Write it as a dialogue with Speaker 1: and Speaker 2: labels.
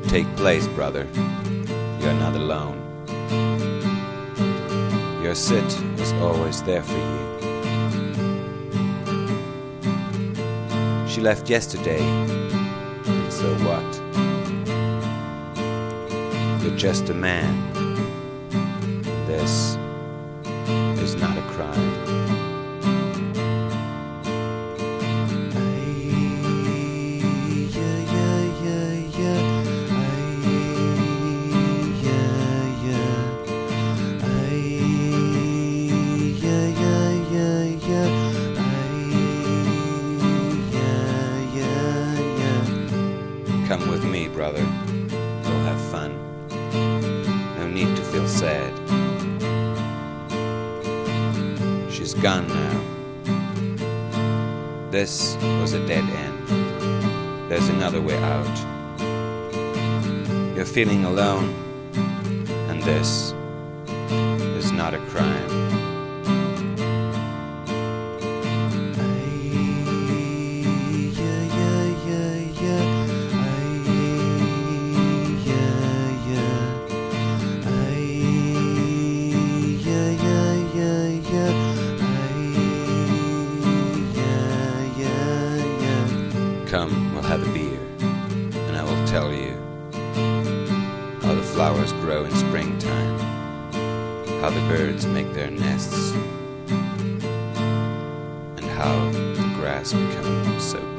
Speaker 1: take place, brother. You're not alone. Your sit was always there for you. She left yesterday, and so what? You're just a man. This is not a crime. Come with me, brother. We'll have fun. No need to feel sad. She's gone now. This was a dead end. There's another way out. You're feeling alone, and this is not a crime. Come, we'll have a beer, and I will tell you how the flowers grow in springtime, how the birds make their nests, and how the grass becomes so